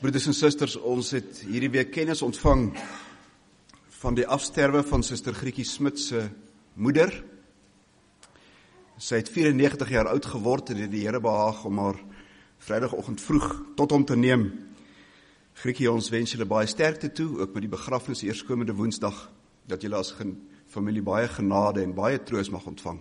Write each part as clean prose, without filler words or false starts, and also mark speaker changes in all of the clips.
Speaker 1: Broeders en susters, ons het hierdie week kennis ontvang van die afsterwe van Suster Grietjie Smit se moeder. Sy het 94 jaar oud geword en het die Here behaag om haar Vrydagoggend vroeg tot hom te neem. Grietjie, ons wens julle baie sterkte toe, ook met die begrafnis eerskomende Woensdag, dat julle as familie baie genade en baie troos mag ontvang.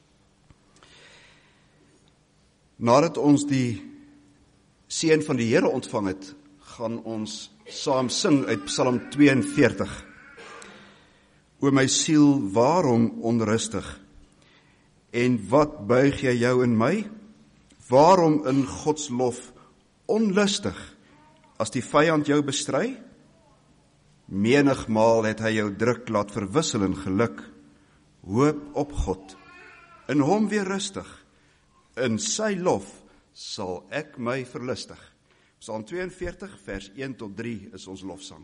Speaker 1: Nadat ons die seën van die Here ontvang het, gaan ons saam sing uit Psalm 42. O my siel, waarom onrustig? En wat buig jy jou in my? Waarom in Gods lof onlustig, as die vyand jou bestry? Menigmaal het hy jou druk laat verwissel in geluk. Hoop op God, in hom weer rustig, in sy lof sal ek my verlustig. Psalm 42 vers 1 tot 3 is ons lofsang.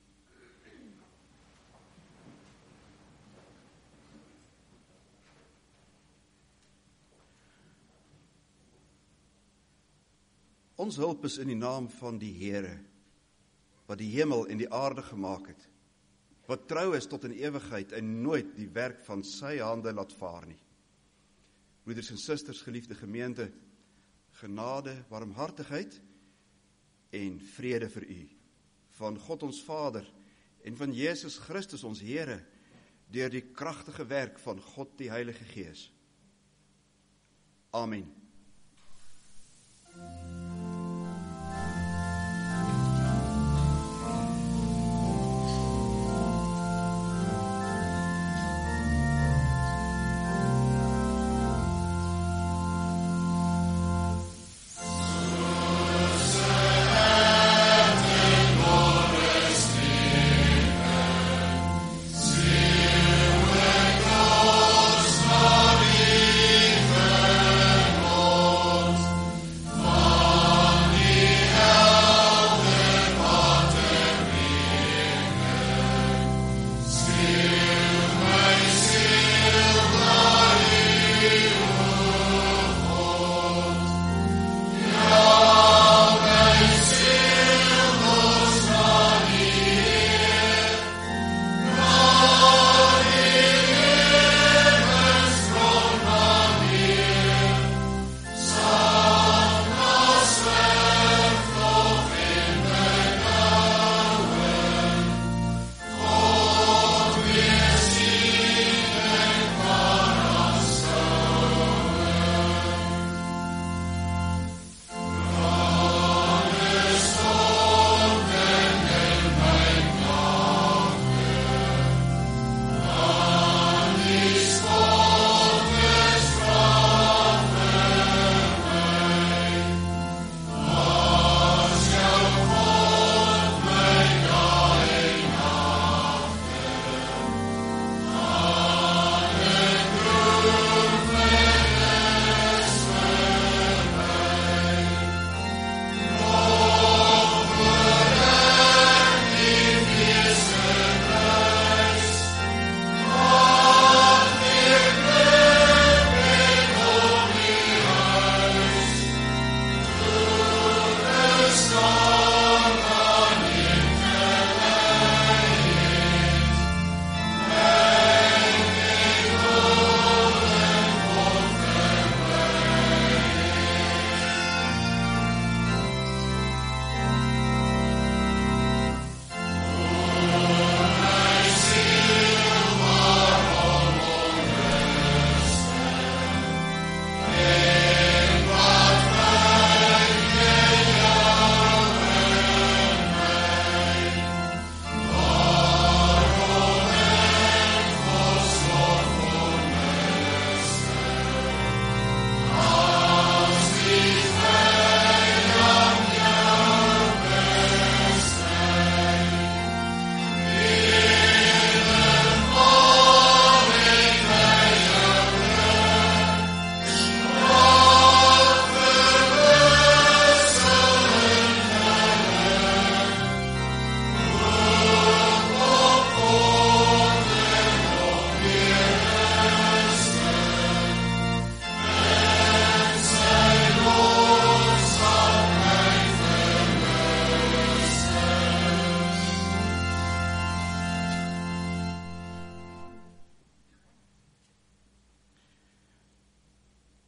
Speaker 1: Ons hulp is in die naam van die Here, wat die hemel en die aarde gemaak het, wat trou is tot in ewigheid en nooit die werk van sy hande laat vaar nie. Broeders en susters, geliefde gemeente, genade, warmhartigheid en vrede vir u, van God ons Vader en van Jesus Christus ons Here, deur die kragtige werk van God die Heilige Gees. Amen.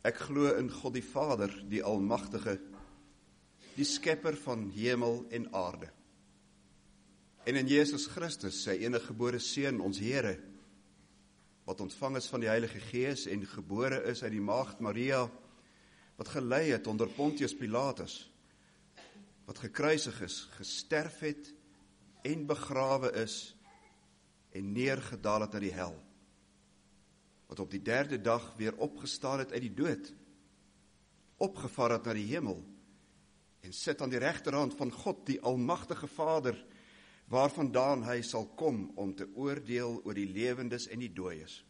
Speaker 1: Ek glo in God die Vader, die Almagtige, die skepper van hemel en aarde. En in Jesus Christus, sy enige gebore Seun, ons Here, wat ontvang is van die Heilige Gees en gebore is uit die Maagd Maria, wat gelei het onder Pontius Pilatus, wat gekruisig is, gesterf het en begrawe is en neergedaal het na die hel, wat op die 3de dag weer opgestaan het uit die dood, opgevaar het na die hemel, en sit aan die regterhand van God, die Almagtige Vader, waarvandaan hy sal kom om te oordeel oor die lewendes en die dooies.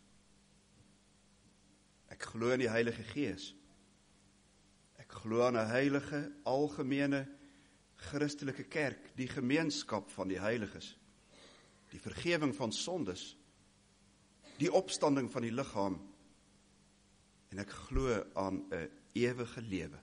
Speaker 1: Ek glo in die Heilige Gees. Ek glo aan 'n heilige, algemene, Christelike kerk, die gemeenskap van die heiliges, die vergewing van sondes, die opstanding van die liggaam, en ek glo aan 'n ewige lewe.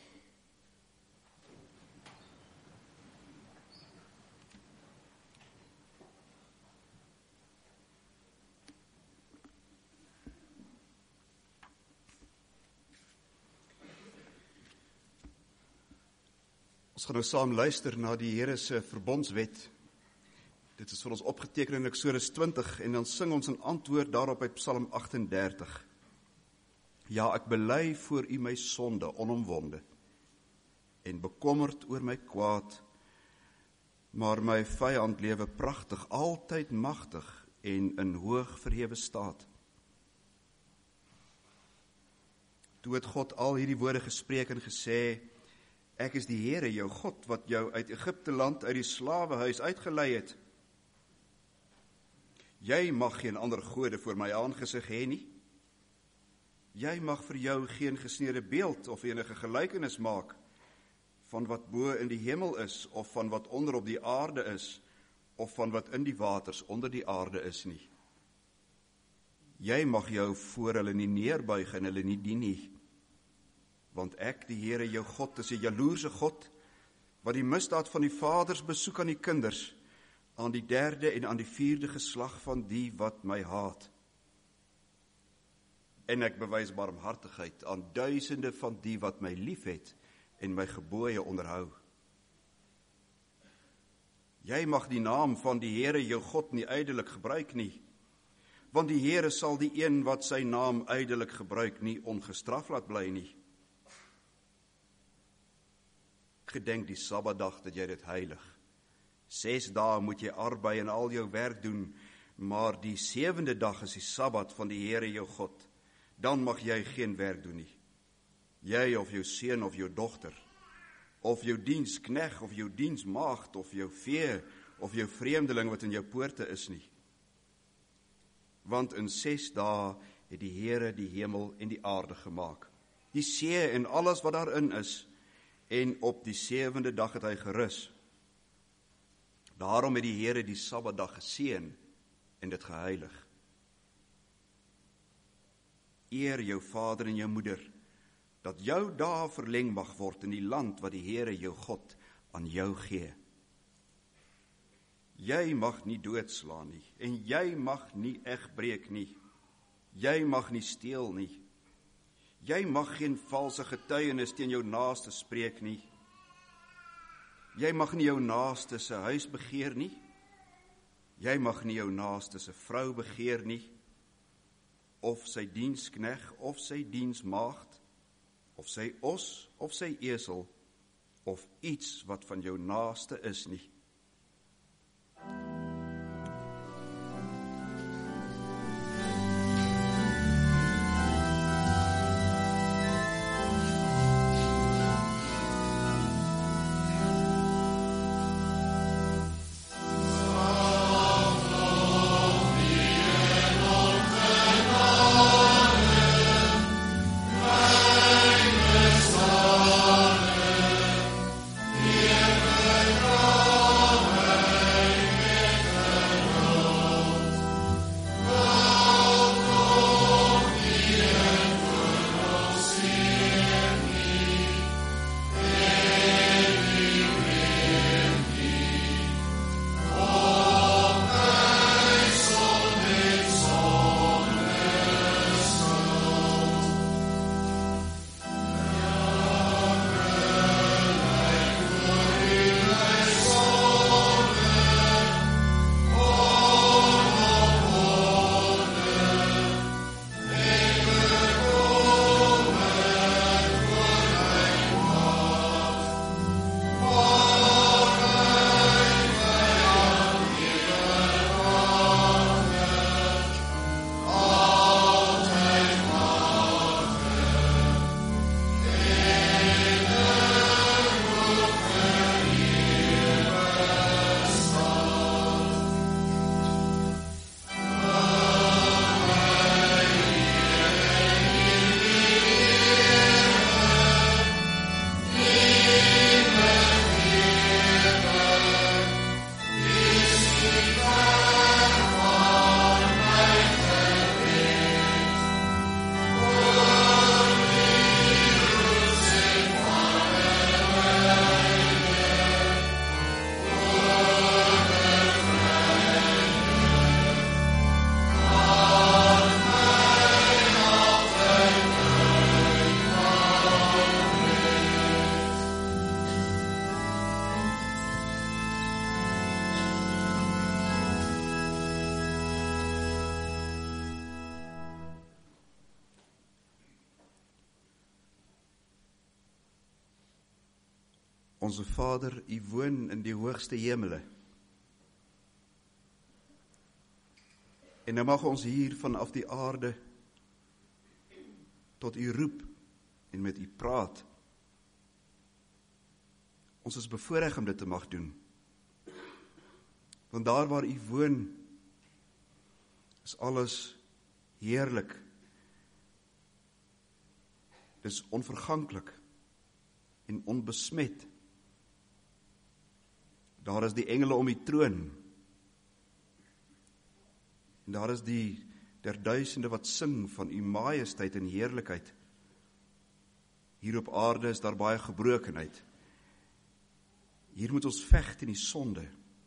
Speaker 1: Ons gaan nou saam luister na die Here se verbondswet. Dit is vir ons opgeteken in Eksodus 20 en dan sing ons 'n antwoord daarop uit Psalm 38. Ja, ek bely voor U my sonde onomwonde en bekommerd oor my kwaad, maar my vyand lewe pragtig, altyd magtig en in hoog verhewe staat. Toe het God al hierdie woorde gespreek en gesê, ek is die Here, jou God, wat jou uit Egipte land, uit die slawehuis uitgelei het. Jy mag geen ander gode voor my aangesig hê nie. Jy mag vir jou geen gesneede beeld of enige gelykenis maak van wat bo in die hemel is, of van wat onder op die aarde is, of van wat in die waters onder die aarde is nie. Jy mag jou voor hulle nie neerbuig en hulle nie dien nie. Want ek, die Here, jou God, is 'n jaloerse God, wat die misdaad van die vaders besoek aan die kinders, aan die 3de en aan die 4de geslag van die wat my haat. En ek bewys barmhartigheid aan duisende van die wat my liefhet en my gebooie onderhou. Jy mag die naam van die Here, jou God, nie ydelik gebruik nie, want die Here sal die een wat sy naam ydelik gebruik nie ongestraf laat bly nie. Gedenk die Sabbatdag dat jy dit heilig. 6 dae moet jy arbei en al jou werk doen, maar die 7de dag is die Sabbat van die Here jou God. Dan mag jy geen werk doen nie. Jy of jou seun of jou dogter, of jou dienskneg of jou diensmaagd, of jou vee, of jou vreemdeling wat in jou poorte is nie. Want in 6 dae het die Here die hemel en die aarde gemaak, die see en alles wat daarin is, en op die 7de dag het hy gerus. Daarom het die Here die Sabbatdag geseën en dit geheilig. Eer jou vader en jou moeder, dat jou dae verleng mag word in die land wat die Here jou God aan jou gee. Jy mag nie doodslaan nie, en jy mag nie egbreek nie. Jy mag nie steel nie. Jy mag geen valse getuienis teen jou naaste spreek nie. Jy mag nie jou naaste se huis begeer nie. Jy mag nie jou naaste se vrou begeer nie, of sy dienskneg, of sy diensmaagd, of sy os, of sy esel, of iets wat van jou naaste is nie.
Speaker 2: Oh
Speaker 1: Onse Vader, U woon in die hoogste hemele. En nou mag ons hier vanaf die aarde tot U roep en met U praat. Ons is bevoorreg om dit te mag doen. Want daar waar U woon, is alles heerlik. Dis onverganklik en onbesmet. Daar is die engele om die troon. En daar is die derduisende wat sing van U majesteit en heerlikheid. Hier op aarde is daar baie gebrokenheid. Hier moet ons veg teen die sonde.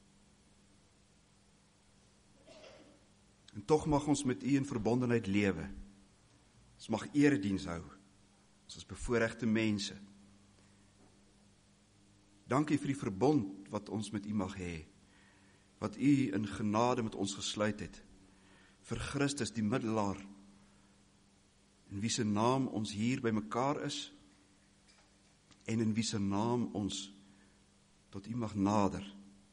Speaker 1: En tog mag ons met U in verbondenheid lewe. Ons mag erediens hou. Ons is bevoorregte mense. Dankie vir die verbond wat ons met U mag hê, wat U in genade met ons gesluit het, vir Christus die middelaar, in wie se naam ons hier by mekaar is, en in wie se naam ons tot U mag nader.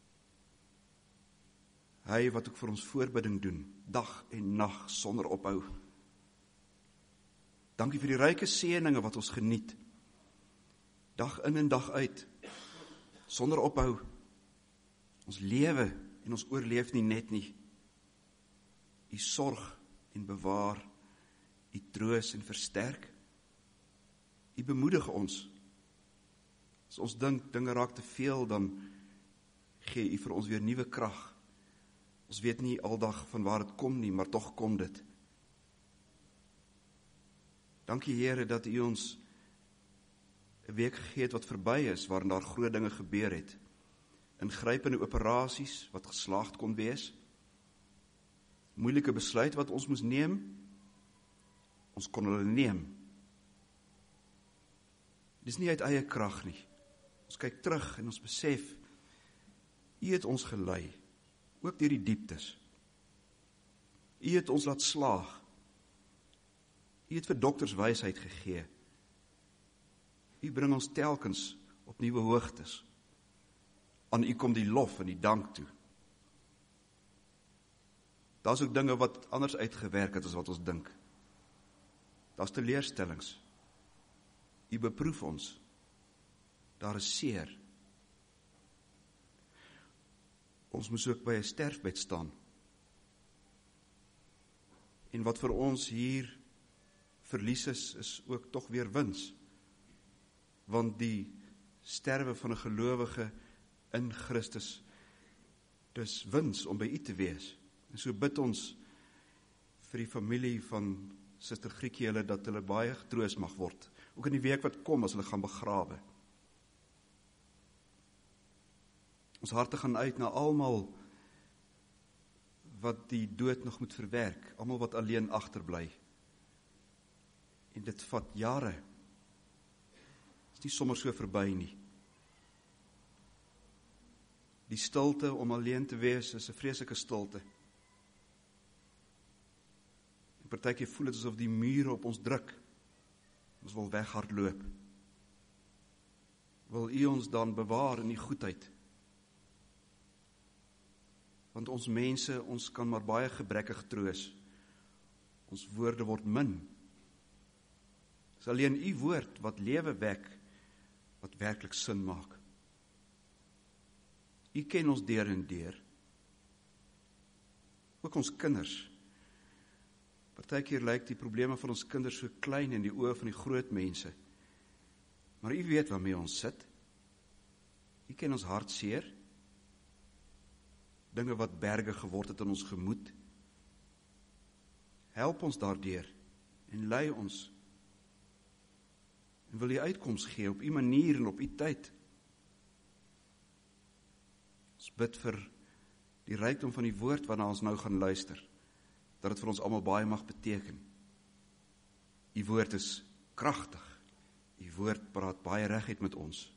Speaker 1: Hy wat ook vir ons voorbidding doen, dag en nag sonder ophou. Dankie vir die ryke seëninge wat ons geniet, dag in en dag uit, sonder ophou. Ons lewe en ons oorleef nie net nie. U sorg en bewaar, U troos en versterk. U bemoedig ons. As ons dink dinge raak te veel, dan gee U vir ons weer nuwe krag. Ons weet nie aldag van waar dit kom nie, maar tog kom dit. Dankie Here dat U ons 'n week gegee het wat verby is, waarin daar groot dinge gebeur het. Ingrypende operasies wat geslaagd kon wees. Moeilike besluit wat ons moes neem. Ons kon hulle neem. Dis nie uit eie krag nie. Ons kyk terug en ons besef, U het ons gelei, ook deur die dieptes. U het ons laat slaag. U het vir dokters wysheid gegee. U bring ons telkens op nuwe hoogtes. Aan U kom die lof en die dank toe. Daar's ook dinge wat anders uitgewerk het as wat ons dink. Daar's teleurstellings. U beproef ons. Daar is seer. Ons moes ook by 'n sterfbed staan. En wat vir ons hier verlies is ook tog weer wins. Want die sterwe van 'n gelowige in Christus, dis wins om by U te wees. En so bid ons vir die familie van Suster Griekie hulle, dat hulle baie getroos mag word, ook in die week wat kom as hulle gaan begrawe. Ons harte gaan uit na almal wat die dood nog moet verwerk, almal wat alleen agterbly. En dit vat jare. Dit is nie sommer so verby nie. Die stilte om alleen te wees is 'n vreeslike stilte. En partykeer voel dit asof die mure op ons druk. Ons wil weghardloop. Wil U ons dan bewaar in die goedheid? Want ons mense, ons kan maar baie gebrekkig troos. Ons woorde word min. Dis alleen U woord wat lewe wek, wat werklik sin maak. U ken ons deur en deur. Ook ons kinders. Partykeer lyk die probleme van ons kinders so klein in die oë van die groot mense. Maar U weet waarmee ons sit. U ken ons hartseer. Dinge wat berge geword het in ons gemoed. Help ons daardeur en lei ons. En wil U uitkoms gee op U manier en op U tyd. Ons bid vir die rykdom van die woord waarna ons nou gaan luister, dat dit vir ons almal baie mag beteken. U woord is kragtig. U woord praat baie reguit met ons.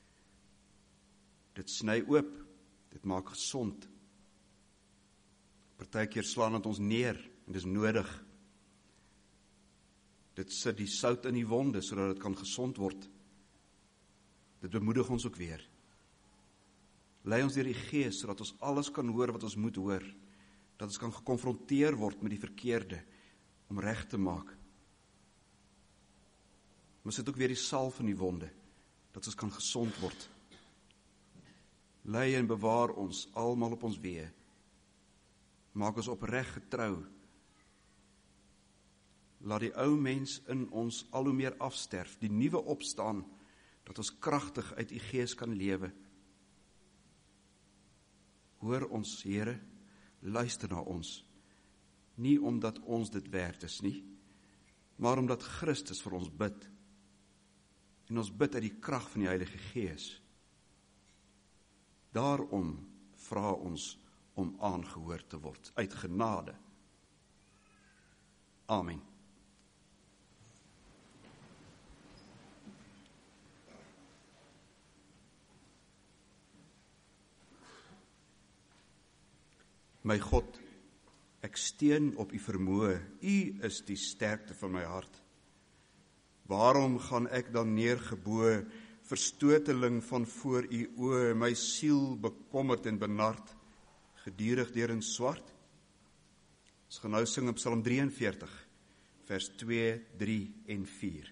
Speaker 1: Dit sny oop, dit maak gesond. Partykeer slaan dit ons neer en dis nodig. Dit sit die sout in die wonde sodat dit kan gesond word. Dit bemoedig ons ook weer. Lei ons deur die Gees, sodat ons alles kan hoor wat ons moet hoor, dat ons kan gekonfronteer word met die verkeerde, om reg te maak. Maar sit ook weer die salf in die wonde, dat ons kan gesond word. Lei en bewaar ons almal op ons weë. Maak ons opreg getrou. Laat die ou mens in ons al hoe meer afsterf, die nuwe opstaan, dat ons kragtig uit u Gees kan lewe. Hoor ons, Here, luister na ons, nie omdat ons dit werd is nie, maar omdat Christus vir ons bid, en ons bid uit die krag van die Heilige Gees. Daarom vra ons om aangehoor te word, uit genade. Amen. My God, ek steun op u vermoë, u is die sterkte van my hart. Waarom gaan ek dan neergeboe, verstoteling van voor u oë, my siel bekommerd en benard, gedurig deur in swart? Ons gaan nou sing op Psalm 43, vers 2, 3 en 4.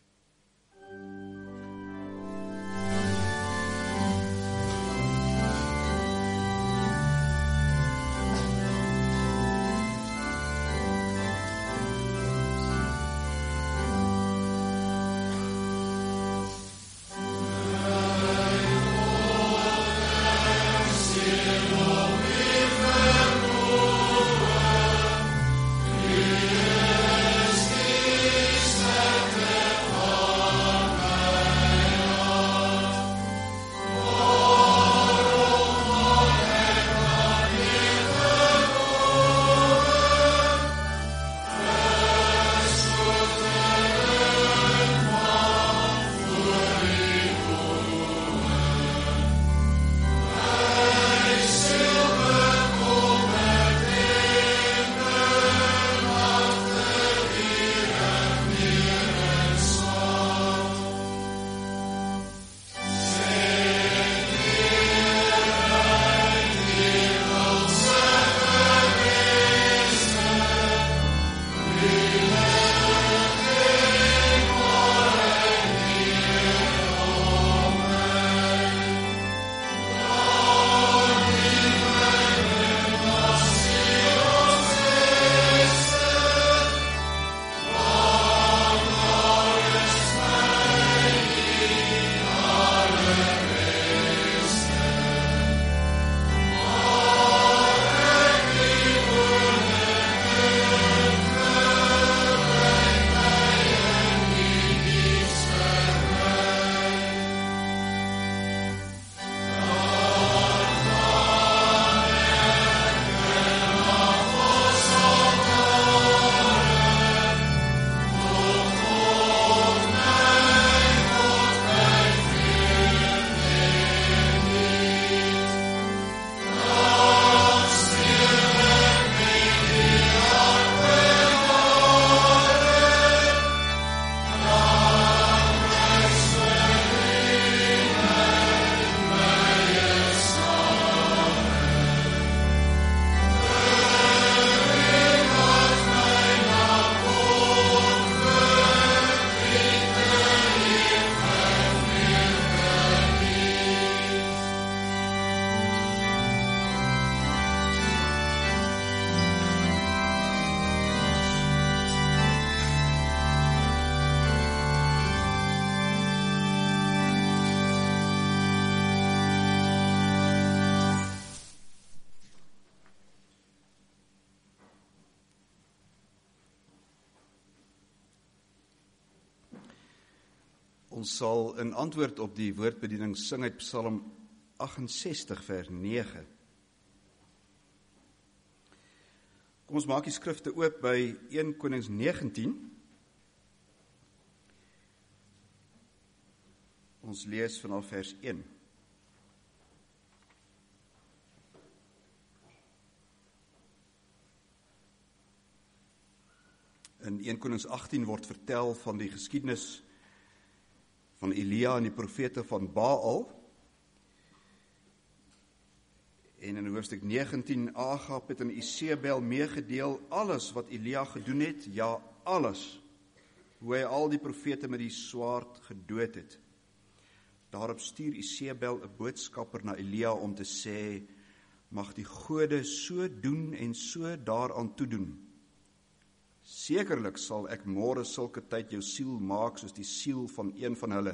Speaker 1: Ons sal in antwoord op die woordbediening sing uit Psalm 68 vers 9. Kom ons maak die skrifte oop by 1 Konings 19. Ons lees vanaf vers 1. In 1 Konings 18 word vertel van die geskiedenis van Elia en die profete van Baal. En in hoofstuk 19, Agab het aan Isebel meegedeel alles wat Elia gedoen het, ja, alles, hoe hy al die profete met die swaard gedood het. Daarop stuur Isebel 'n boodskapper na Elia om te sê, mag die gode so doen en so daaraan toedoen. Sekerlik sal ek môre sulke tyd jou siel maak soos die siel van een van hulle.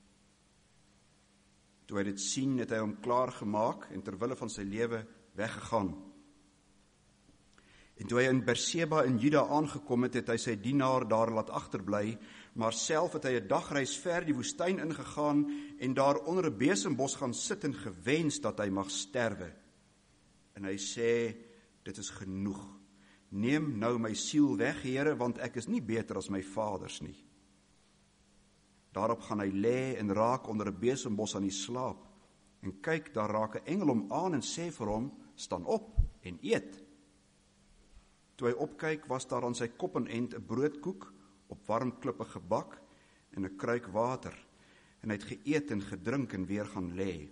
Speaker 1: Toe hy dit sien, het hy hom klaar gemaak en terwille van sy lewe weggegaan. En toe hy in Berseba in Juda aangekom het, het hy sy dienaar daar laat agterbly, maar self het hy 'n dagreis ver die woestyn ingegaan en daar onder 'n besembos gaan sit en gewens dat hy mag sterwe. En hy sê, dit is genoeg. Neem nou my siel weg, Here, want ek is nie beter as my vaders nie. Daarop gaan hy lê en raak onder 'n besembos aan die slaap. En kyk, daar raak 'n engel hom aan en sê vir hom, staan op en eet. Toe hy opkyk, was daar aan sy kop en end 'n broodkoek op warm klippe gebak en 'n kruik water. En hy het geëet en gedrink en weer gaan lê.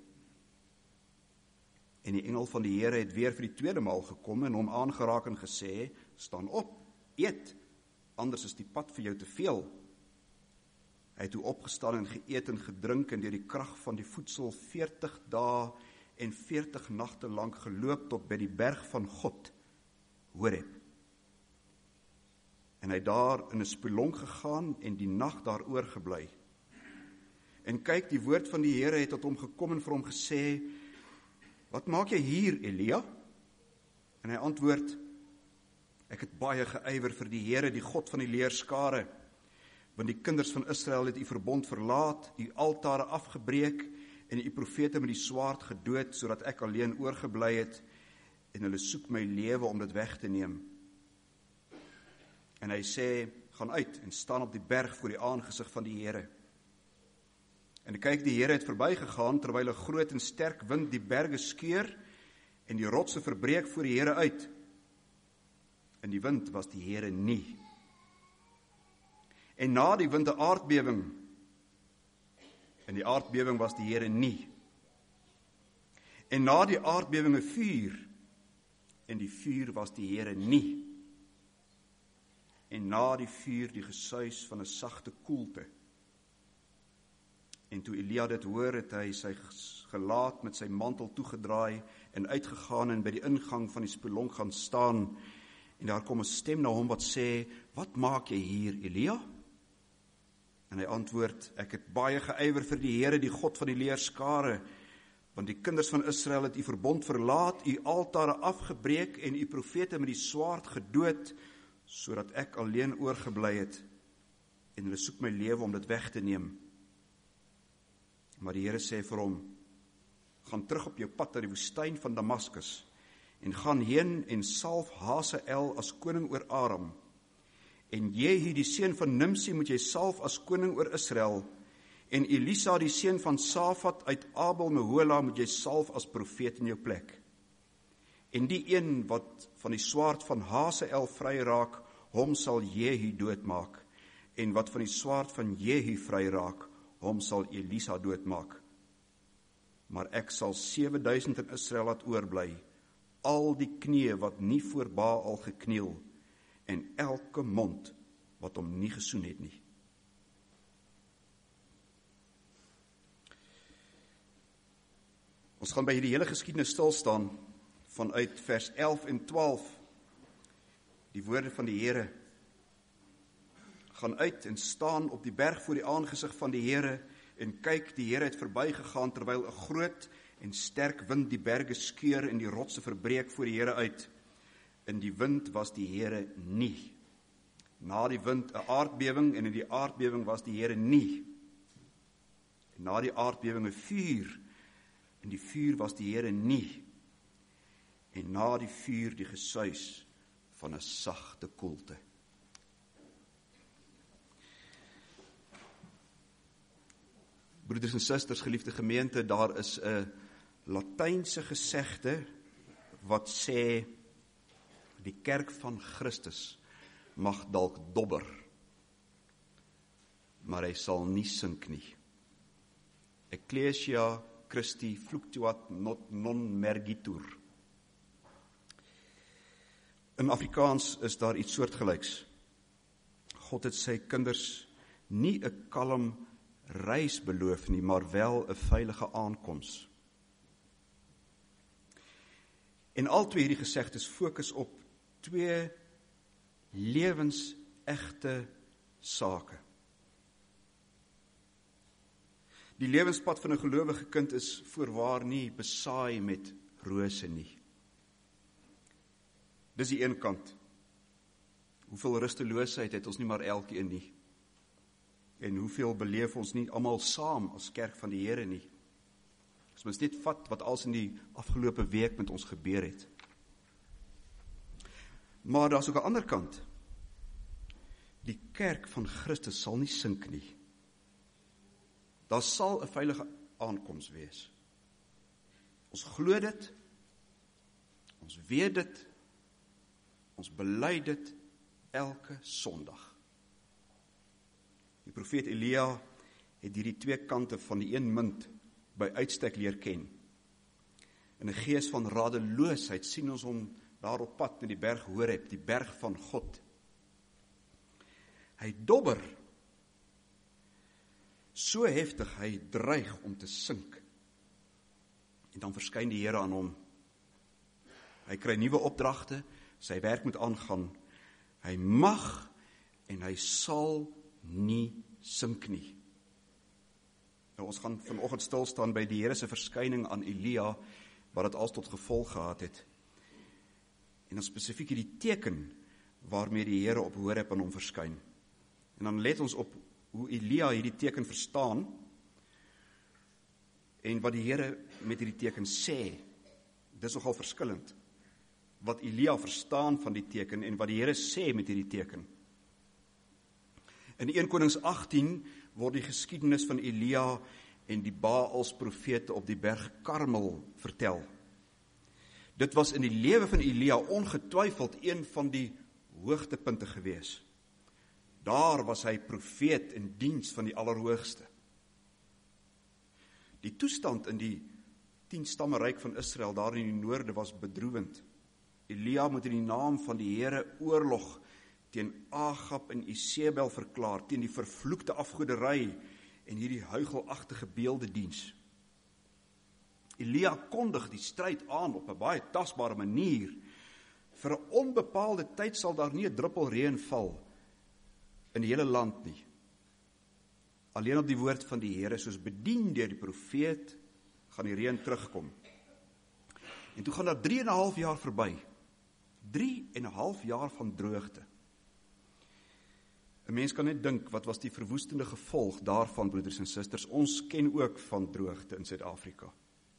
Speaker 1: En die engel van die Here het weer vir die tweede maal gekom en hom aangeraak en gesê, staan op, eet, anders is die pad vir jou te veel. Hy het toe opgestaan en geëet en gedrink en deur die krag van die voedsel 40 dae en 40 nagte lank geloop tot by die berg van God, Horeb. En hy daar in 'n spelonk gegaan en die nag daar oorgebly. En kyk, die woord van die Here het tot hom gekom en vir hom gesê, wat maak jy hier, Elia? En hy antwoord, ek het baie geëiwer vir die Here, die God van die leerskare, want die kinders van Israel het u verbond verlaat, u altare afgebreek en u profete met die swaard gedood, sodat ek alleen oorgebly het, en hulle soek my lewe om dit weg te neem. En hy sê, gaan uit en staan op die berg voor die aangesig van die Here. En kyk, die Here het verbygegaan, terwyl 'n groot en sterk wind die berge skeur en die rotse verbreek voor die Here uit. En die wind was die Here nie. En na die wind 'n aardbewing, en die aardbewing was die Here nie. En na die aardbewing 'n vuur, en die vuur was die Here nie. En na die vuur die gesuis van 'n sagte koelte. En toe Elia dit hoor, het hy sy gelaat met sy mantel toegedraai en uitgegaan en by die ingang van die spelonk gaan staan. En daar kom 'n stem na hom wat sê, wat maak jy hier, Elia? En hy antwoord, ek het baie geëiwer vir die Here, die God van die leerskare, want die kinders van Israel het u verbond verlaat, u altare afgebreek en u profete met die swaard gedood, sodat ek alleen oorgebly het, en hulle soek my lewe om dit weg te neem. Maar die Here sê vir hom, gaan terug op jou pad na die woestyn van Damaskus, en gaan heen en salf Hazael as koning oor Aram, en Jehu die seun van Nimsi moet jy salf as koning oor Israel, en Elisa die seun van Safat uit Abel Mehola moet jy salf as profeet in jou plek. En die een wat van die swaard van Hazael vry raak, hom sal Jehu doodmaak, en wat van die swaard van Jehu vry raak, hom sal Elisa doodmaak. Maar ek sal 7000 in Israel laat oorbly, al die knieë wat nie voor Baal gekniel, en elke mond wat hom nie gesoen het nie. Ons gaan by hierdie hele geskiedenis stil staan, vanuit vers 11 en 12, die woorde van die Here. Gaan uit en staan op die berg voor die aangesig van die Here, en kyk, die Here het verbygegaan, terwyl 'n groot en sterk wind die berge skeur en die rotse verbreek voor die Here uit. In die wind was die Here nie. Na die wind 'n aardbewing, en in die aardbewing was die Here nie. En na die aardbewing 'n vuur, en die vuur was die Here nie. En na die vuur die gesuis van 'n sagte koelte. Broeders en susters, geliefde gemeente, daar is 'n Latynse gesegde wat sê, die kerk van Christus mag dalk dobber, maar hy sal nie sink nie. Ecclesia Christi fluctuat non mergitur. In Afrikaans is daar iets soortgelyks. God het sy kinders nie 'n kalm reis beloof nie, maar wel 'n veilige aankoms. En al twee hierdie gesegdes fokus op twee lewensechte sake. Die lewenspad van 'n gelowige kind is voorwaar nie besaai met rose nie. Dis die een kant. Hoeveel rusteloosheid het ons nie maar elkeen nie. En hoeveel beleef ons nie almal saam as kerk van die Here nie. As ons net vat wat als in die afgelope week met ons gebeur het. Maar daar is ook 'n ander kant. Die kerk van Christus sal nie sink nie. Daar sal 'n veilige aankoms wees. Ons glo dit, ons weet dit, ons bely dit elke Sondag. Die profeet Elia het hierdie twee kante van die een munt by uitstek leer ken. In 'n gees van radeloosheid sien ons hom daar op pad met die berg Horeb, die berg van God. Hy dobber so heftig, hy dreig om te sink. En dan verskyn die Here aan hom. Hy kry nuwe opdragte, sy werk moet aangaan. Hy mag en hy sal nie sink nie. Nou, ons gaan vanoggend stil staan by die Here se verskyning aan Elia, wat dit als tot gevolg gehad het. En dan spesifiek die teken waarmee die Here op Horeb aan hom verskyn. En dan let ons op hoe Elia hierdie teken verstaan en wat die Here met hierdie teken sê. Dis nogal verskillend. Wat Elia verstaan van die teken en wat die Here sê met hierdie teken. In 1 Konings 18 word die geskiedenis van Elia en die Baals profete op die berg Karmel vertel. Dit was in die lewe van Elia ongetwyfeld een van die hoogtepunte gewees. Daar was hy profeet in diens van die Allerhoogste. Die toestand in die 10 stamme ryk van Israel daar in die noorde was bedroewend. Elia moet in die naam van die Here oorlog teen Agab en Isebel verklaar, teen die vervloekte afgoderry en hierdie huichelagtige beeldediens. Elia kondig die stryd aan op 'n baie tasbare manier. Vir 'n onbepaalde tyd sal daar nie 'n druppel reën val in die hele land nie. Alleen op die woord van die Here, soos bedien deur die profeet, gaan die reën terugkom. En toe gaan daar 3,5 jaar verby. 3,5 jaar van droogte. 'n Mens kan net dink, wat was die verwoestende gevolg daarvan, broeders en susters? Ons ken ook van droogte in Suid-Afrika.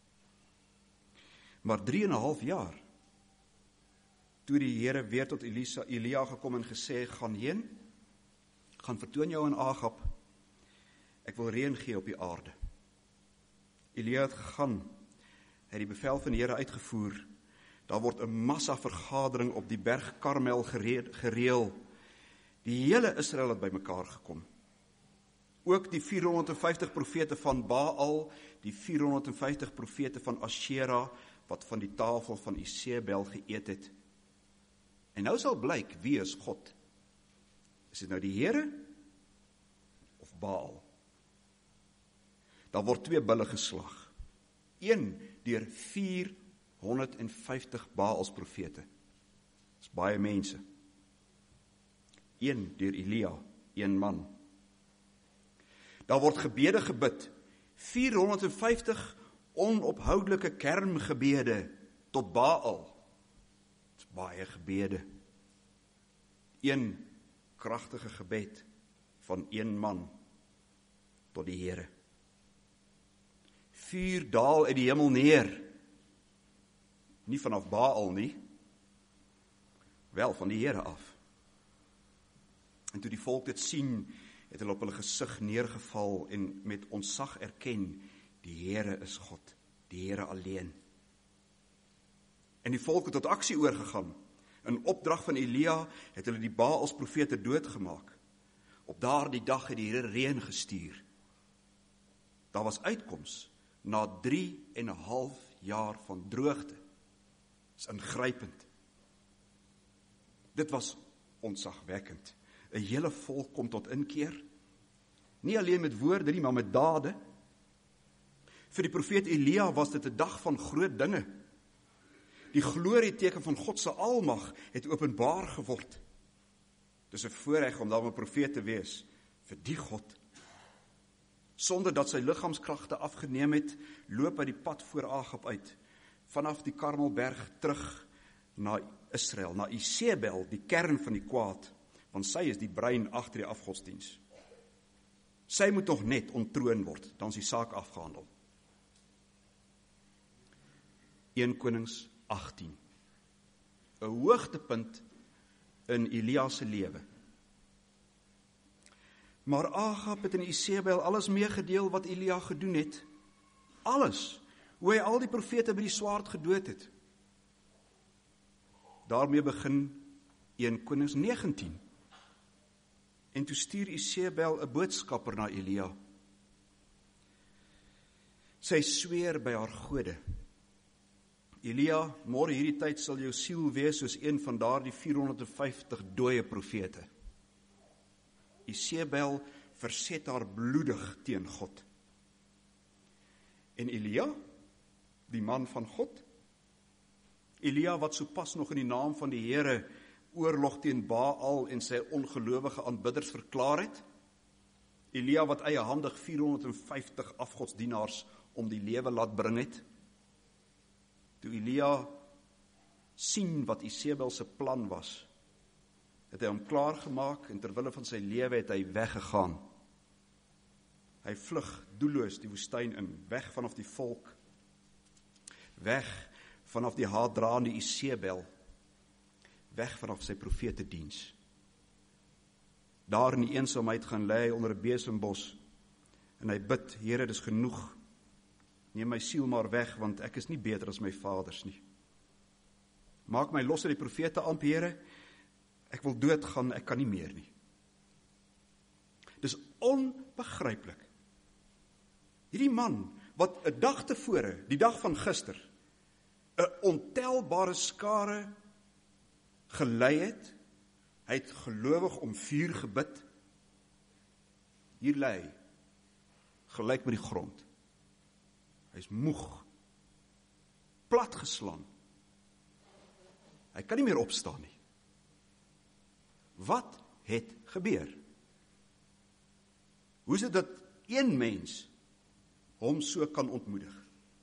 Speaker 1: Maar 3,5 jaar, toe die Here weer tot Elia gekom en gesê, gaan heen, gaan vertoon jou aan Agab, ek wil reën gee op die aarde. Elia het gegaan, het die bevel van die Here uitgevoer, daar word 'n massa vergadering op die berg Karmel gereël. Die hele Israel het bymekaar gekom. Ook die 450 profete van Baal, die 450 profete van Ashera, wat van die tafel van Isebel geëet het. En nou sal blyk, wie is God? Is dit nou die Here of Baal? Daar word 2 bulle geslag. Een deur 450 Baals profete. Dis baie mense. Een deur Elia, 1 man. Daar word gebede gebid. 450 onophoudelike kerngebede tot Baal. Dis baie gebede. 1 kragtige gebed van 1 man tot die Here. Vuur daal uit die hemel neer. Nie vanaf Baal nie, wel van die Here af. En toe die volk dit sien, het hulle op hulle gesig neergeval en met ontzag erken, die Here is God, die Here alleen. En die volk het tot aksie oorgegaan. In opdrag van Elia het hulle die Baals profete doodgemaak. Op daardie dag het die Here reën gestuur. Daar was uitkoms na 3,5 jaar van droogte. Dis ingrypend. Dit was ontzagwekkend. 'n hele volk kom tot inkeer. Nie alleen met woorde nie, maar met dade. Vir die profeet Elia was dit 'n dag van groot dinge. Die glorieteken van God se almag het openbaar geword. Dis 'n voorreg om dan 'n profeet te wees vir die God. Sonder dat sy liggaamskragte afgeneem het, loop hy die pad voor Agab uit, vanaf die Karmelberg terug na Israel, na Isebel, die kern van die kwaad, want sy is die brein agter die afgodsdiens. Sy moet nog net onttroon word, dan is die saak afgehandel. 1 Konings 18. 'n hoogtepunt in Elia se lewe. Maar Agab het in Isebel alles meegedeel wat Elia gedoen het. Alles, hoe hy al die profete by die swaard gedood het. Daarmee begin 1 Konings 19. En toe stuur Isebel 'n boodskapper na Elia. Sy sweer by haar gode. Elia, môre hierdie tyd sal jou siel wees soos een van daardie 450 dooie profete. Isebel verset haar bloedig teen God. En Elia, die man van God, Elia wat sopas nog in die naam van die Here oorlog teen Baal en sy ongelowige aanbidders verklaar het, Elia wat eiehandig 450 afgodsdienaars om die lewe laat bring het, toe Elia sien wat Isebel se plan was, het hy hom klaargemaak en terwille van sy lewe het hy weggegaan. Hy vlug doelloos die woestyn in, weg vanaf die volk, weg vanaf die haatdraande Isebel, weg vanaf sy profetediens. Daar in die eensaamheid gaan lê hy onder 'n besembos en hy bid, Here, dis genoeg. Neem my siel maar weg, want ek is nie beter as my vaders nie. Maak my los uit die profete amp, Here. Ek wil doodgaan, ek kan nie meer nie. Dis onbegryplik. Hierdie man, wat 'n dag tevore, die dag van gister, 'n ontelbare skare gelei het, hy het gelowig om vuur gebid, hier lê hy, gelyk met die grond. Hy is moeg, platgeslaan. Hy kan nie meer opstaan nie. Wat het gebeur? Hoe is dit dat een mens hom so kan ontmoedig?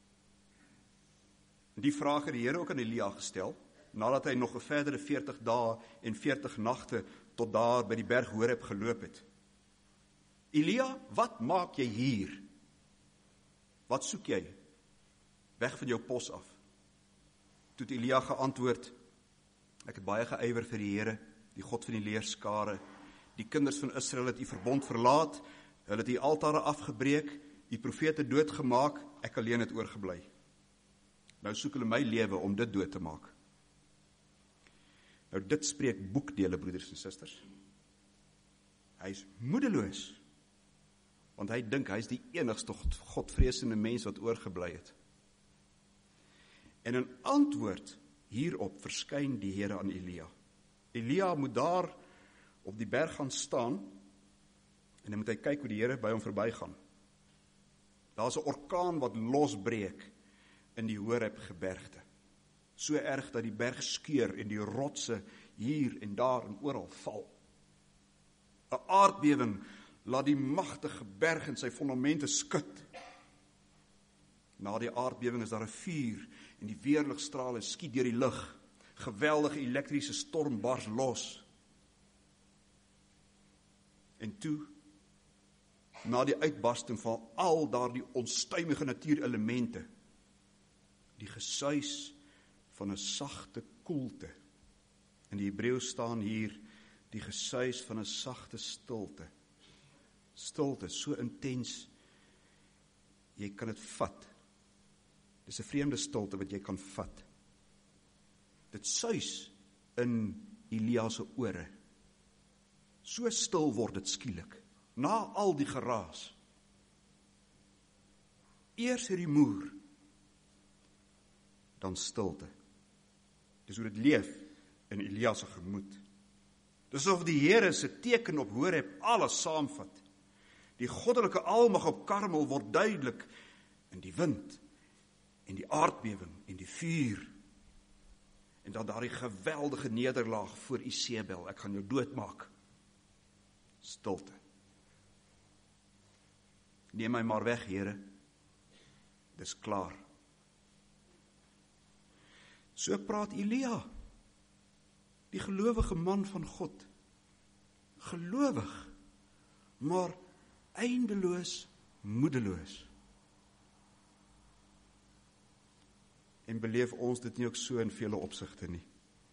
Speaker 1: En die vraag het die Here ook aan Elia gestel, nadat hy nog 'n verdere 40 dae en 40 nagte tot daar by die berg Horeb geloop het. Elia, wat maak jy hier? Wat soek jy? Weg van jou pos af. Toe het Elia geantwoord, ek het baie geywer vir die Here, die God van die leerskare. Die kinders van Israel het u verbond verlaat, hulle het u altare afgebreek, u profete doodgemaak, ek alleen het oorgebly. Nou soek hulle my lewe om dit dood te maak. Nou dit spreek boekdele, broeders en susters. Hy is moedeloos, want hy dink hy is die enigste godvreesende mens wat oorgebly het. En in antwoord hierop verskyn die Here aan Elia. Elia moet daar op die berg gaan staan en dan moet hy kyk hoe die Here by hom verbygaan. Daar's 'n orkaan wat losbreek in die Horeb gebergte. So erg dat die berg skeur en die rotse hier en daar en oral val. 'n Aardbewing laat die magtige berg en sy fondamente skud. Na die aardbewing is daar 'n vuur en die weerligstrale skiet deur die lug. Geweldige elektriese storm bars los. En toe, na die uitbarsting van al daardie onstuimige natuurelemente, die gesuis van 'n sagte koelte. In die Hebreëus staan hier die gesuis van 'n sagte stilte. Stilte, so intens, jy kan dit vat. Dis 'n vreemde stilte wat jy kan vat. Dit suis in Elia se ore. So stil word dit skielik, na al die geraas. Eers rumoer, dan stilte. Dis hoe dit leef in Elia se gemoed. Dis asof die Here se teken op Horeb alles saamvat. Die goddelike almag op Karmel word duidelik in die wind, en die aardbewing, en die vuur, en dan daardie geweldige nederlaag voor Isebel, ek gaan jou doodmaak. Stilte. Neem my maar weg, Here. Dis klaar. So praat Elia, die gelowige man van God. Gelowig, maar eindeloos moedeloos. En beleef ons dit nie ook so in vele opsigte nie.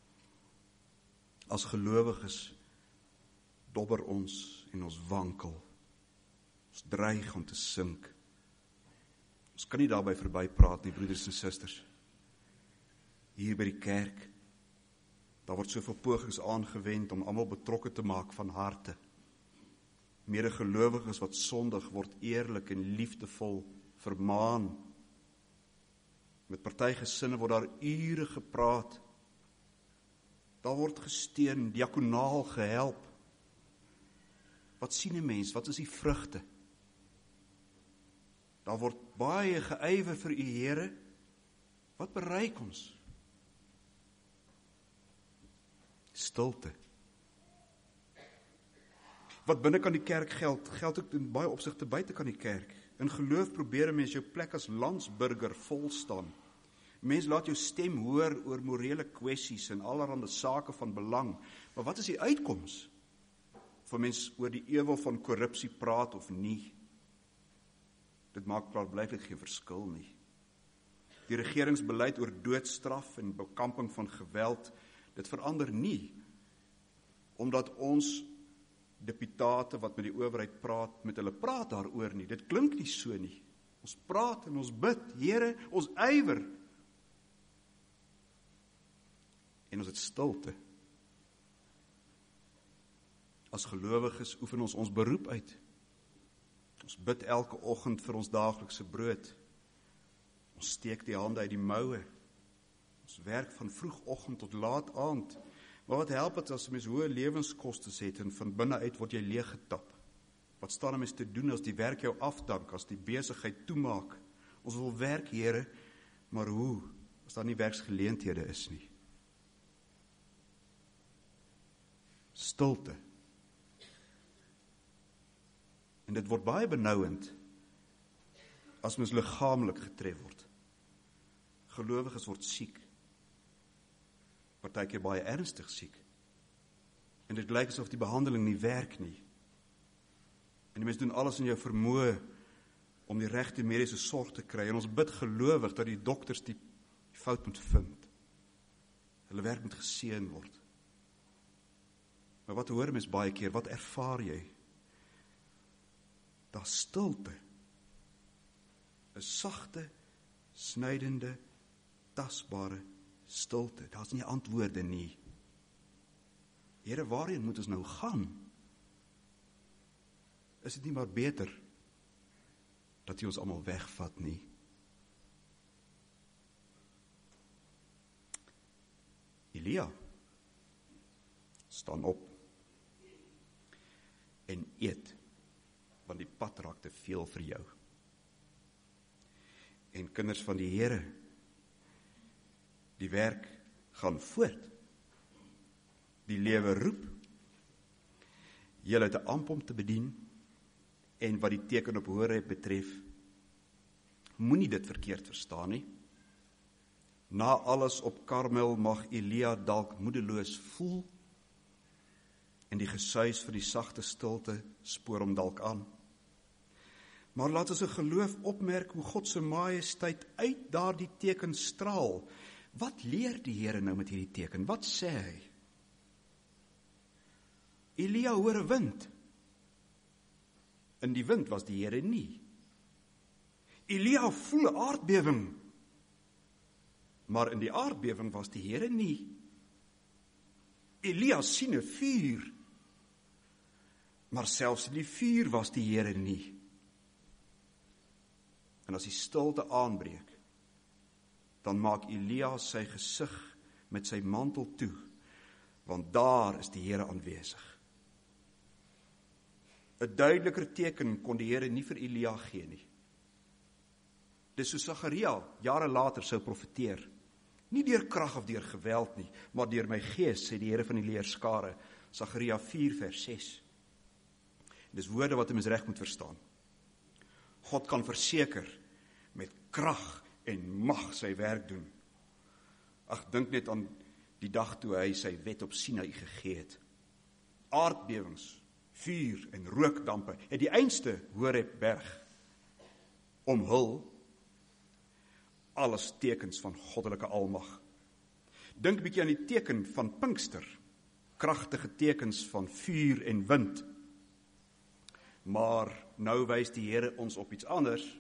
Speaker 1: As gelowiges dobber ons en ons wankel. Ons dreig om te sink. Ons kan nie daarby verby praat nie, broeders en susters. Hier by die kerk, daar word soveel pogings aangewend om almal betrokke te maak van harte. Medegelowiges wat sondig word eerlik en liefdevol vermaan. Met partygesinne word daar ure gepraat. Daar word gesteun, diakonaal gehelp. Wat sien 'n mens? Wat is die vrugte? Daar word baie geywer vir u Here. Wat bereik ons? Stilte. Wat binne kan die kerk geld ook in baie opsigte buite kan die kerk. In geloof probeer 'n mens jou plek as landsburger vol staan. Mens laat jou stem hoor oor morele kwessies en allerhande sake van belang. Maar wat is die uitkoms? Of mens oor die ewel van korrupsie praat of nie? Dit maak klaarblijklik geen verskil nie. Die regeringsbeleid oor doodstraf en bekamping van geweld, dit verander nie, omdat ons deputate wat met die owerheid praat, met hulle praat daaroor nie. Dit klink nie so nie. Ons praat en ons bid, Here, ons ywer. En ons het stilte. As gelowiges oefen ons beroep uit. Ons bid elke oggend vir ons daaglikse brood. Ons steek die hande uit die moue. Ons werk van vroegoggend tot laat aand. Maar wat help het as mens hoë lewenskostes het en van binne uit word jy leeg getap? Wat staan 'n mens te doen as die werk jou afdank, as die besigheid toemaak? Ons wil werk, Here, maar hoe? As daar nie werksgeleenthede is nie. Stilte. En dit word baie benouend as mens liggaamlik getref word. Gelowiges word siek. Partykeer baie ernstig siek. En dit lyk asof die behandeling nie werk nie. En die mens doen alles in jou vermoë om die regte mediese sorg te kry. En ons bid gelowig dat die dokters die fout moet vind. Hulle werk moet geseën word. Maar wat hoor mens baie keer? Wat ervaar jy? Daar's stilte. 'n sagte, snydende, tasbare stilte. Daar's nie antwoorde nie. Here, waarheen moet ons nou gaan? Is dit nie maar beter dat hy ons almal wegvat nie? Elia, staan op en eet, want die pad raak te veel vir jou. En kinders van die Here, die werk gaan voort. Die lewe roep. Julle het 'n amp om te bedien, en wat die teken op Horeb betref, moenie dit verkeerd verstaan nie. Na alles op Karmel mag Elia dalk moedeloos voel, en die gesuis van die sagte stilte spoor hom dalk aan. Maar laat ons 'n geloof opmerk hoe God se majesteit uit daardie teken straal. Wat leer die Here nou met hierdie teken? Wat sê hy? Elia hoor 'n wind. In die wind was die Here nie. Elia voel 'n aardbewing. Maar in die aardbewing was die Here nie. Elia sien 'n vuur. Maar selfs in die vuur was die Here nie. En as die stilte aanbreek, dan maak Elia sy gesig met sy mantel toe, want daar is die Here aanwesig. 'n duideliker teken kon die Here nie vir Elia gee nie. Dis so Sagaria jare later sou profeteer. Nie deur krag of deur geweld nie, maar deur my gees, sê die Here van die leerskare, Sagaria 4 vers 6. Dis woorde wat 'n mens reg moet verstaan. God kan verseker met krag en mag sy werk doen. Ag, dink net aan die dag toe hy sy wet op Sinai gegee het. Aardbewings, vuur en rookdampe het die einste Horeb berg omhul. Alles tekens van goddelike almag. Dink bietjie aan die teken van Pinkster, kragtige tekens van vuur en wind. Maar nou wys die Here ons op iets anders.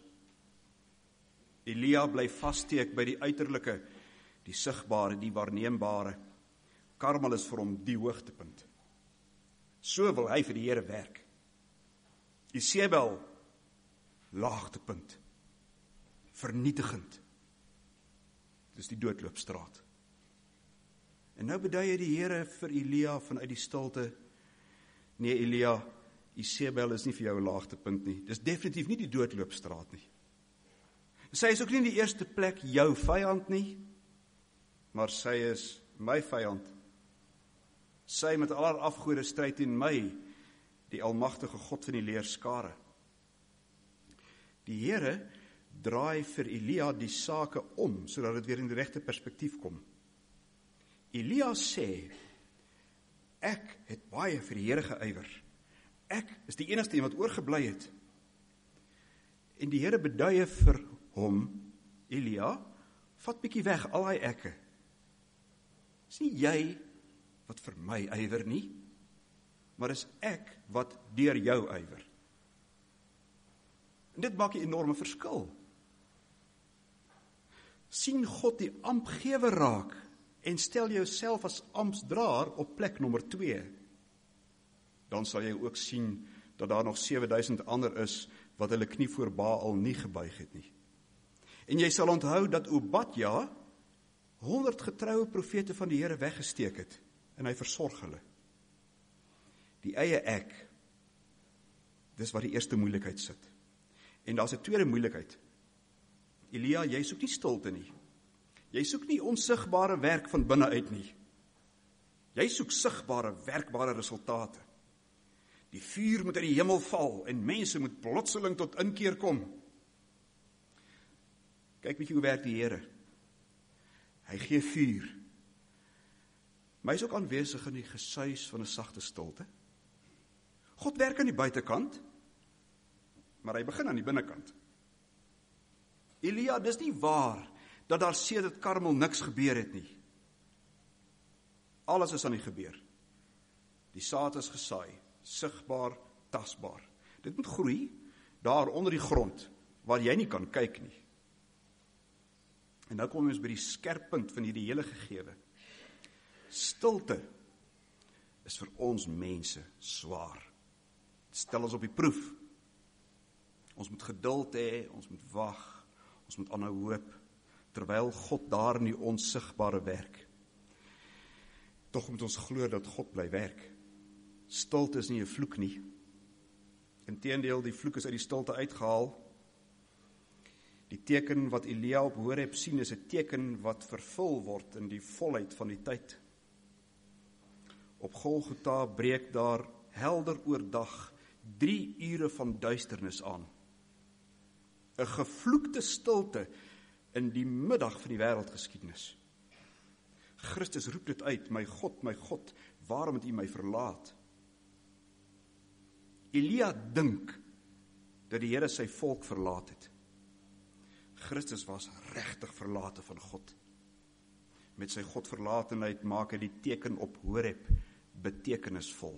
Speaker 1: Elia bly vassteek by die uiterlike, die sigbare, die waarneembare. Karmel is vir hom die hoogtepunt. So wil hy vir die Here werk. Isebel, laagtepunt, vernietigend. Dis die doodloopstraat. En nou beduie die Here vir Elia vanuit die stilte, nee Elia, Isebel is nie vir jou 'n laagtepunt nie. Dis definitief nie die doodloopstraat nie. Sy is ook nie in die eerste plek jou vyand nie, maar sy is my vyand. Sy met al haar afgode stryd teen my, die almagtige God van die leerskare. Die Here draai vir Elia die sake om, sodat dit weer in die regte perspektief kom. Elia sê, ek het baie vir die Here geywer. Ek is die enigste een wat oorgebly het. En die Here beduie vir hom, Elia, vat bietjie weg al daai ekke. Dis nie jy wat vir my ywer nie, maar is ek wat deur jou ywer. En dit maak 'n enorme verskil. Sien God die amptgewer raak en stel jouself as amptsdraer op plek nommer 2. Dan sal jy ook sien dat daar nog 7000 ander is wat hulle knie voor Baal nie gebuig het nie. En jy sal onthou dat Obadja 100 getroue profete van die Here weggesteek het en hy versorg hulle. Die eie ek, dis waar die eerste moeilikheid sit. En daar's 'n tweede moeilikheid. Elia, jy soek nie stilte nie. Jy soek nie onsigbare werk van binne uit nie. Jy soek sigbare, werkbare resultate. Die vuur moet uit die hemel val en mense moet plotseling tot inkeer kom. Kyk bietjie hoe werk die Here. Hy gee vuur. Maar hy is ook aanwesig in die gesuis van 'n sagte stilte. God werk aan die buitekant, maar hy begin aan die binnekant. Elia, dis nie waar dat daar sedert Karmel niks gebeur het nie. Alles is aan die gebeur. Die saad is gesaai, sigbaar, tasbaar. Dit moet groei daar onder die grond, waar jy nie kan kyk nie. En nou kom ons by die skerppunt van hierdie hele gegewe. Stilte is vir ons mense swaar. Dit stel ons op die proef. Ons moet geduld hê, ons moet wag, ons moet aanhou hoop, terwyl God daar in die onsigbare werk. Tog moet ons glo dat God bly werk. Stilte is nie 'n vloek nie. Inteendeel, die vloek is uit die stilte uitgehaal. Die teken wat Elia op Horeb sien is 'n teken wat vervul word in die volheid van die tyd. Op Golgotha breek daar helder oordag 3 ure van duisternis aan. 'n Gevloekte stilte in die middag van die wêreldgeskiedenis. Christus roep dit uit, my God, waarom het U my verlaat? Elia dink dat die Here sy volk verlaat het. Christus was regtig verlate van God. Met sy Godverlatenheid maak hy die teken op Horeb betekenisvol.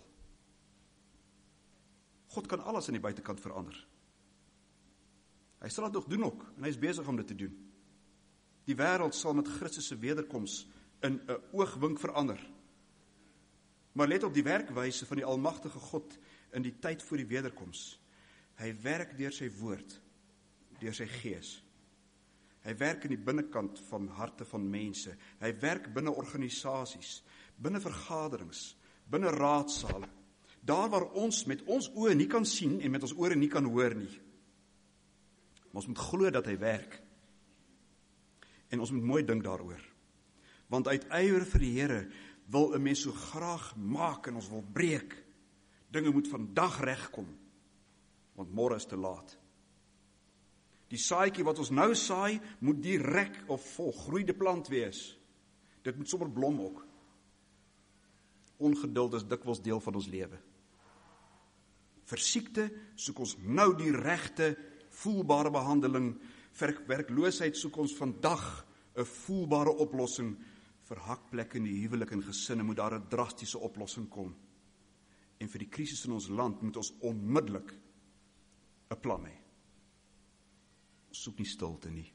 Speaker 1: God kan alles aan die buitekant verander. Hy sal dit nog doen ook, en hy is besig om dit te doen. Die wêreld sal met Christus se wederkoms in 'n oogwink verander. Maar let op die werkwyse van die almagtige God in die tyd voor die wederkoms. Hy werk deur sy woord. deur sy Gees. Hy werk in die binnekant van harte van mense. Hy werk binne organisasies, binne vergaderings, binne raadsale. Daar waar ons met ons oë nie kan sien en met ons ore nie kan hoor nie. Maar ons moet glo dat hy werk. En ons moet mooi dink daaroor. Want uit ywer vir die Here wil 'n mens so graag maak en ons wil breek. Dinge moet vandag regkom, want môre is te laat. Die saadjie wat ons nou saai, moet direk of volgroeide plant wees. Dit moet sommer blom ook. Ongeduld is dikwels deel van ons lewe. Vir siekte soek ons nou die regte, voelbare behandeling. Vir werkloosheid soek ons vandag 'n voelbare oplossing. Vir hakplekke in die huwelik en gesinne moet daar 'n drastiese oplossing kom. En vir die krisis in ons land moet ons onmiddellik 'n plan hê. Ons soek nie stilte nie.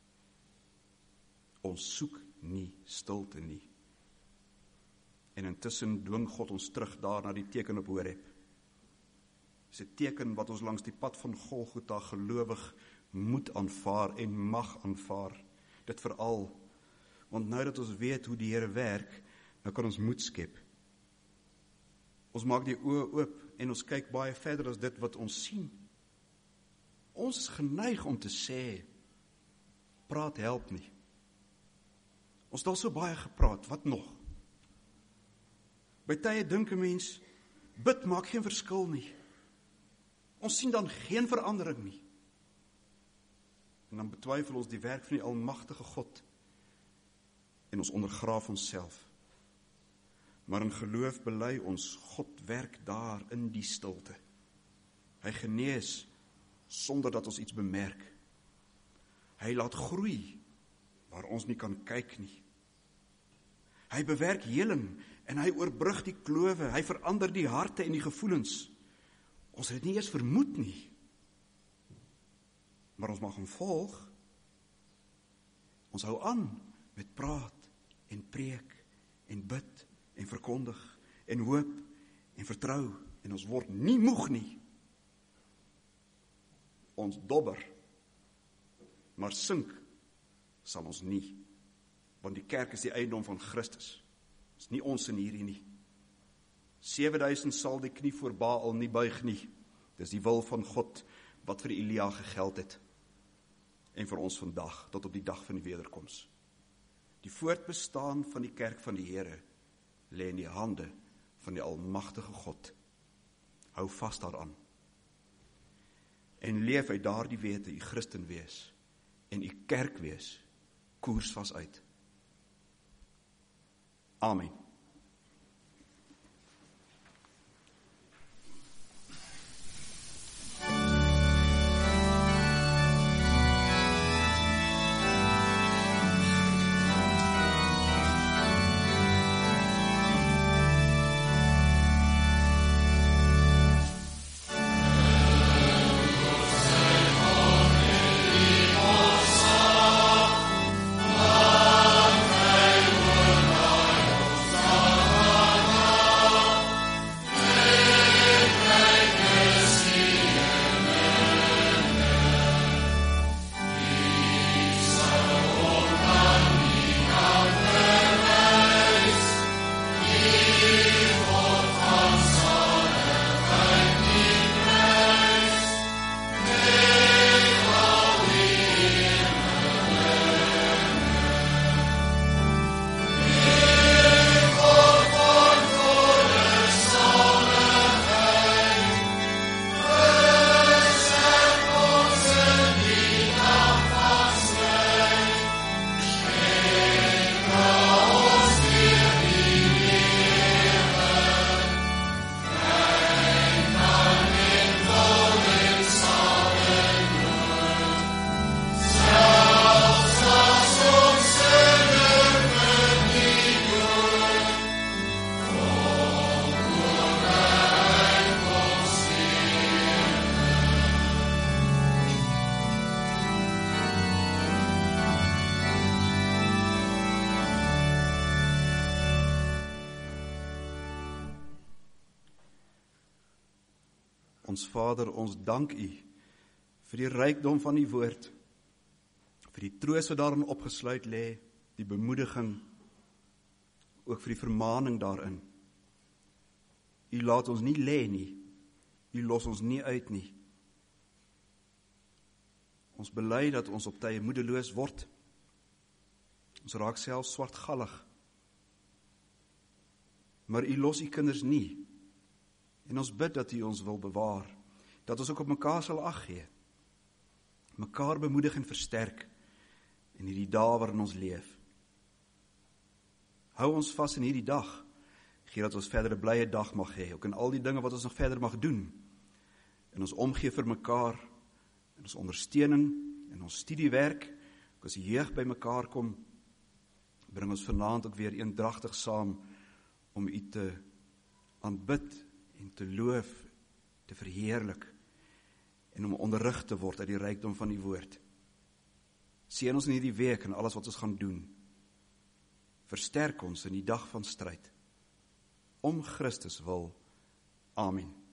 Speaker 1: Ons soek nie stilte nie. En intussen dwing God ons terug daar na die teken op Horeb. Dis 'n teken wat ons langs die pad van Golgotha gelowig moet aanvaar en mag aanvaar. Dit veral, want nou dat ons weet hoe die Here werk, nou kan ons moed skep. Ons maak die oë oop en ons kyk baie verder as dit wat ons sien. Ons is geneig om te sê, praat help nie. Ons het al so baie gepraat, wat nog? By tye dink 'n mens, bid maak geen verskil nie. Ons sien dan geen verandering nie. En dan betwyfel ons die werk van die almagtige God en ons ondergraaf onsself. Maar in geloof bely ons, God werk daar in die stilte. Hy genees sonder dat ons iets bemerk. Hy laat groei waar ons nie kan kyk nie. Hy bewerk heling en hy oorbrug die klowe. Hy verander die harte en die gevoelens. Ons het dit nie eers vermoed nie. Maar ons mag hom volg. Ons hou aan met praat en preek en bid en verkondig en hoop en vertrou en ons word nie moeg nie. Ons dobber, maar sink sal ons nie, want die kerk is die eiendom van Christus. Dis nie ons in hierdie nie. 7000 sal die knie voor Baal nie buig nie. Dis die wil van God wat vir Elia gegeld het en vir ons vandag tot op die dag van die wederkoms. Die voortbestaan van die kerk van die Here lê in die hande van die almagtige God. Hou vas daaraan. En leef uit daardie wete, u Christen wees en u kerk wees, koers vas uit. Amen. Ons Vader, ons dank U vir die rykdom van die woord, vir die troos wat daarin opgesluit lê, die bemoediging, ook vir die vermaning daarin. U laat ons nie lê nie, U los ons nie uit nie. Ons bely dat ons op tye moedeloos word. Ons raak self swartgallig. Maar U los U kinders nie. En ons bid dat U ons wil bewaar, dat ons ook op mekaar sal ag gee, mekaar bemoedig en versterk in hierdie dae waarin ons leef. Hou ons vas in hierdie dag, gee dat ons verder 'n blye dag mag hê, ook in al die dinge wat ons nog verder mag doen, en ons omgee vir mekaar, en ons ondersteuning, en ons studiewerk, ook as die jeug by mekaar kom, bring ons vanaand ook weer eendragtig saam, om U te aanbid, en te loof, te verheerlik, en om onderrig te word uit die rykdom van die woord. Seën ons in hierdie week en alles wat ons gaan doen. Versterk ons in die dag van stryd. Om Christus wil. Amen.